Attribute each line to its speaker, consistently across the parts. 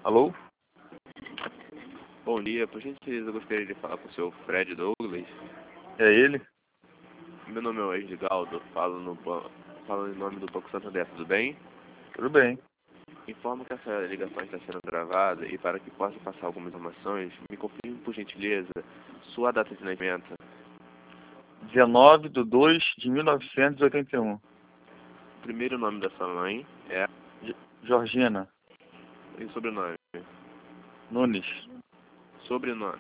Speaker 1: Alô?
Speaker 2: Bom dia, por gentileza, eu gostaria de falar com o senhor Fred Douglas.
Speaker 1: É ele?
Speaker 2: Meu nome é Edgaldo, falo em nome do Banco Santander, tudo bem?
Speaker 1: Tudo bem.
Speaker 2: Informo que essa ligação está sendo gravada e para que possa passar algumas informações, me confirme por gentileza sua data de nascimento.
Speaker 1: 19/2/1981.
Speaker 2: O primeiro nome da sua mãe é
Speaker 1: Georgina
Speaker 2: e sobrenome.
Speaker 1: Nunes.
Speaker 2: Sobrenome.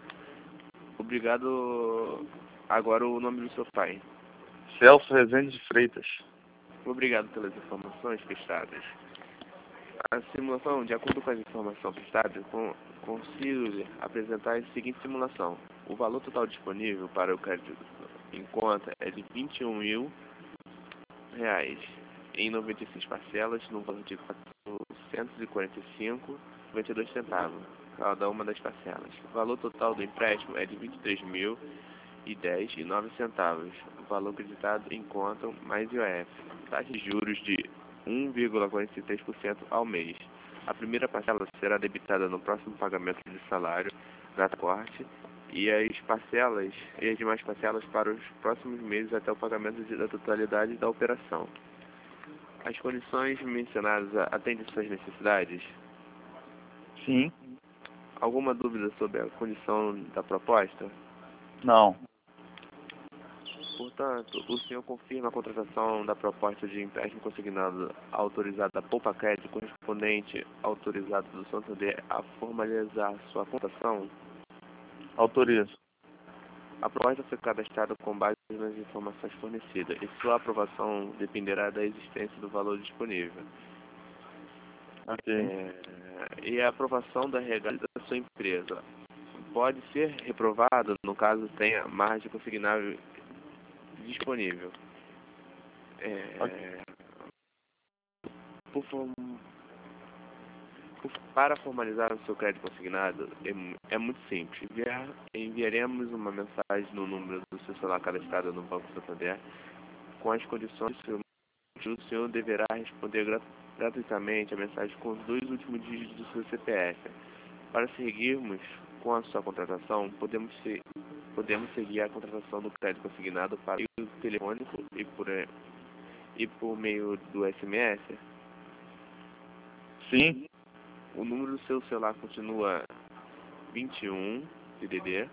Speaker 2: Obrigado. Agora o nome do seu pai.
Speaker 1: Celso Rezende de Freitas.
Speaker 2: Obrigado pelas informações prestadas. A simulação, de acordo com as informações prestadas, consigo apresentar a seguinte simulação. O valor total disponível para o crédito em conta é de R$ 21.000 em 96 parcelas, no valor de R$ 445,92 cada uma das parcelas. O valor total do empréstimo é de R$ 23.010,09. O valor acreditado em conta mais IOF. Taxa de juros de 1,43% ao mês. A primeira parcela será debitada no próximo pagamento de salário da corte e as demais parcelas para os próximos meses até o pagamento da totalidade da operação. As condições mencionadas atendem suas necessidades?
Speaker 1: Sim.
Speaker 2: Alguma dúvida sobre a condição da proposta?
Speaker 1: Não.
Speaker 2: Portanto, o senhor confirma a contratação da proposta de empréstimo consignado autorizada da Poupa Crédito correspondente autorizado do Santander a formalizar sua contratação?
Speaker 1: Autorizo.
Speaker 2: A proposta foi cadastrada com base nas informações fornecidas e sua aprovação dependerá da existência do valor disponível.
Speaker 1: Ok.
Speaker 2: E a aprovação da regra da sua empresa pode ser reprovada no caso tenha margem consignável disponível. Para formalizar o seu crédito consignado é muito simples. Enviaremos uma mensagem no número do seu celular cadastrado no Banco Santander com as condições. O senhor deverá responder gratuitamente a mensagem com os 2 últimos dígitos do seu CPF. Para seguirmos com a sua contratação, podemos seguir a contratação do crédito consignado para o telefônico e por meio do SMS.
Speaker 1: Sim.
Speaker 2: O número do seu celular continua 21 DDD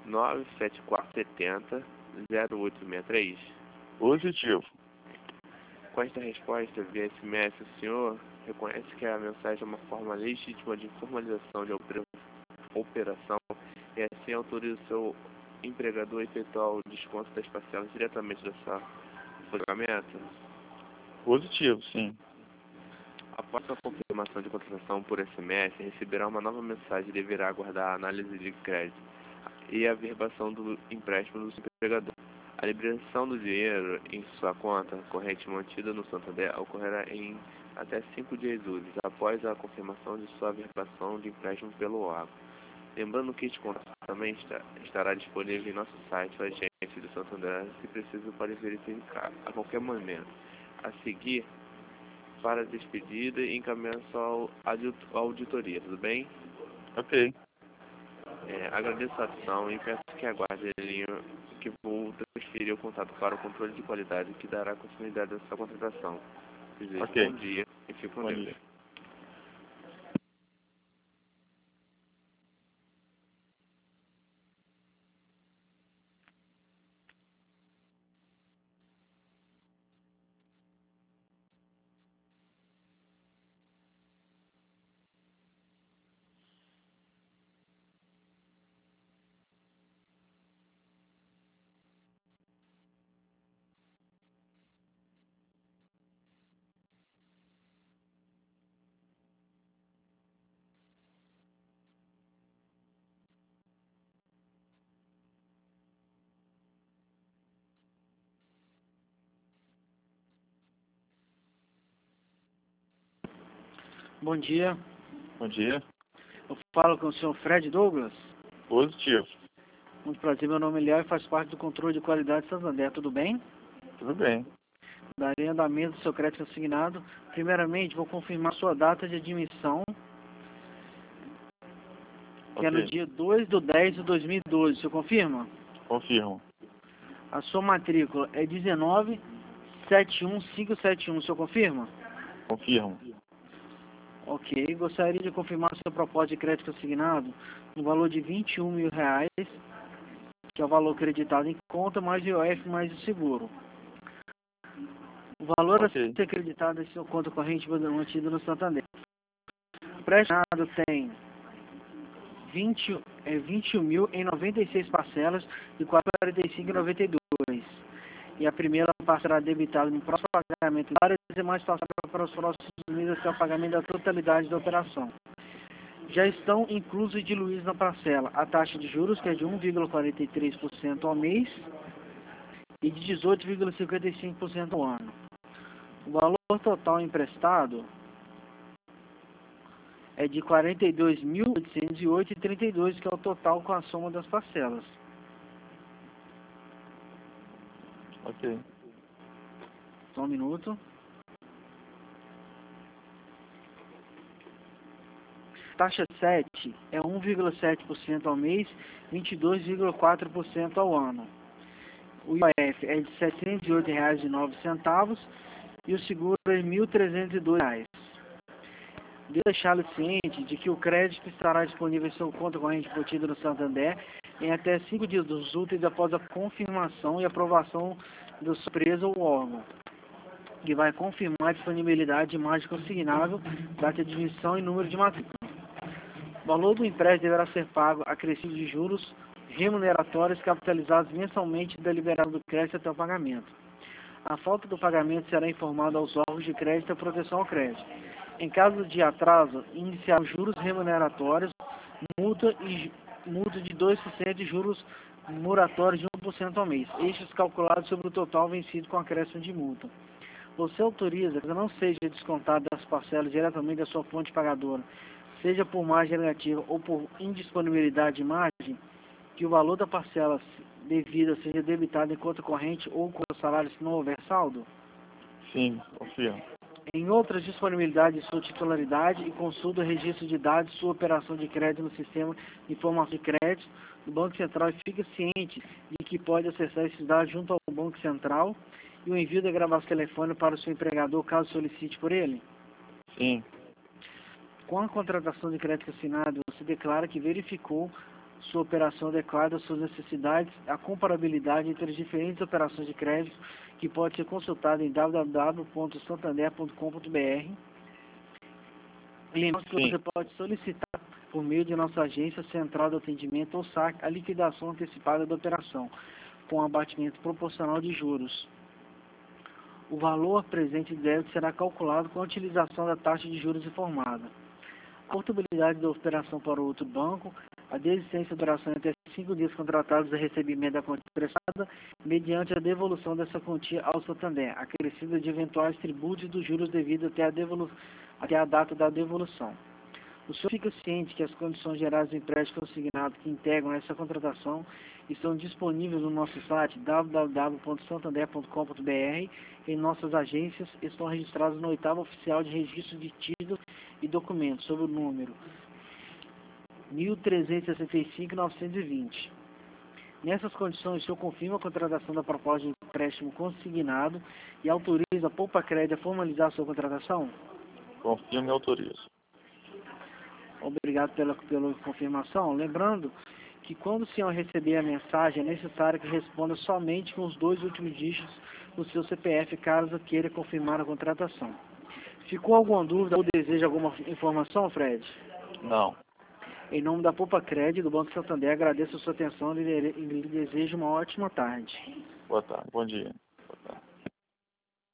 Speaker 2: 97470 0863.
Speaker 1: Positivo.
Speaker 2: Com esta resposta via SMS, o senhor reconhece que a mensagem é uma forma legítima de formalização de operação e assim autoriza o seu empregador a efetuar o desconto das parcelas diretamente da sua pagamento.
Speaker 1: Positivo, sim.
Speaker 2: Após a confirmação de contratação por SMS, receberá uma nova mensagem e deverá aguardar a análise de crédito e a averbação do empréstimo do seu empregador. A liberação do dinheiro em sua conta corrente mantida no Santander ocorrerá em até 5 dias úteis após a confirmação de sua averbação de empréstimo pelo órgão. Lembrando que este contrato também estará disponível em nosso site, o agente do Santander, se preciso, pode verificar a qualquer momento. A seguir, para a despedida e encaminhar sua auditoria, tudo bem?
Speaker 1: Ok.
Speaker 2: Agradeço a atenção e peço que aguarde a linha que vou transferir o contato para o controle de qualidade que dará continuidade à sua contratação. Desejo
Speaker 1: Ok.
Speaker 2: bom dia e fique com
Speaker 1: Bom
Speaker 2: Deus.
Speaker 1: dia.
Speaker 3: Bom dia,
Speaker 1: Bom dia.
Speaker 3: eu falo com o senhor Fred Douglas.
Speaker 1: Positivo.
Speaker 3: Muito prazer, meu nome é Léo e faz parte do controle de qualidade Santander, tudo bem?
Speaker 1: Tudo bem.
Speaker 3: Darei andamento do seu crédito consignado. Primeiramente, vou confirmar sua data de admissão que é no
Speaker 1: Ok.
Speaker 3: dia 2/10/2012. O senhor confirma?
Speaker 1: Confirmo.
Speaker 3: A sua matrícula é 1971571. O senhor confirma?
Speaker 1: Confirmo.
Speaker 3: Ok. Gostaria de confirmar a sua proposta de crédito consignado no valor de R$21 mil, que é o valor acreditado em conta, mais o IOF, mais o seguro. O valor a
Speaker 1: Ok.
Speaker 3: ser acreditado em sua conta corrente mantido no Santander. O prestado tem 21 mil em 96 parcelas de R$ 45,92. E a primeira será debitada no próximo pagamento e as demais passarão para os próximos meses até o pagamento da totalidade da operação. Já estão inclusos e diluídos na parcela a taxa de juros, que é de 1,43% ao mês e de 18,55% ao ano. O valor total emprestado é de R$ 42.808,32, que é o total com a soma das parcelas.
Speaker 1: Ok.
Speaker 3: Só um minuto. Taxa 7 é 1,7% ao mês, 22,4% ao ano. O IOF é de R$ 708,09 e o seguro é de R$ 1.302. Devo deixá-lo ciente de que o crédito estará disponível em sua conta corrente embutida no Santander em até 5 dias dos úteis após a confirmação e aprovação da sua empresa ou órgão, que vai confirmar a disponibilidade de imagem consignável, data de emissão e número de matrícula. O valor do empréstimo deverá ser pago acrescido de juros remuneratórios capitalizados mensalmente da liberação do crédito até o pagamento. A falta do pagamento será informada aos órgãos de crédito e proteção ao crédito. Em caso de atraso, iniciar juros remuneratórios, multa de 2% e juros moratórios de 1% ao mês, estes calculados sobre o total vencido com acréscimo de multa. Você autoriza que não seja descontado das parcelas diretamente da sua fonte pagadora, seja por margem negativa ou por indisponibilidade de margem, que o valor da parcela devida seja debitado em conta corrente ou com o salário se não houver saldo?
Speaker 1: Sim, confirmo.
Speaker 3: Em outras disponibilidades de sua titularidade e consulta o registro de dados de sua operação de crédito no sistema de informação de crédito do Banco Central e fica ciente de que pode acessar esses dados junto ao Banco Central e o envio da gravação telefônica para o seu empregador caso solicite por ele?
Speaker 1: Sim.
Speaker 3: Com a contratação de crédito assinado, você declara que verificou sua operação adequada às suas necessidades, a comparabilidade entre as diferentes operações de crédito, que pode ser consultada em www.santander.com.br. Lembre-se que você pode solicitar, por meio de nossa agência central de atendimento ou SAC, a liquidação antecipada da operação, com abatimento proporcional de juros. O valor presente de débito será calculado com a utilização da taxa de juros informada. A portabilidade da operação para outro banco, a desistência da operação até 5 dias contratados a recebimento da quantia prestada, mediante a devolução dessa quantia ao Santander, acrescida de eventuais tributos dos juros devidos até a data da devolução. O senhor fica ciente que as condições gerais do empréstimo consignado que integram essa contratação estão disponíveis no nosso site www.santander.com.br. Em nossas agências estão registradas no 8º Oficial de Registro de Títulos e Documentos, sob o número 1365-920. Nessas condições, o senhor confirma a contratação da proposta de empréstimo consignado e autoriza a Poupa Crédito a formalizar a sua contratação?
Speaker 1: Confirmo e autorizo.
Speaker 3: Obrigado pela confirmação. Lembrando que quando o senhor receber a mensagem, é necessário que responda somente com os 2 últimos dígitos do seu CPF, caso queira confirmar a contratação. Ficou alguma dúvida ou deseja alguma informação, Fred?
Speaker 1: Não.
Speaker 3: Em nome da Poupa Crédito do Banco Santander, agradeço a sua atenção e lhe desejo uma ótima tarde.
Speaker 1: Boa tarde. Bom dia.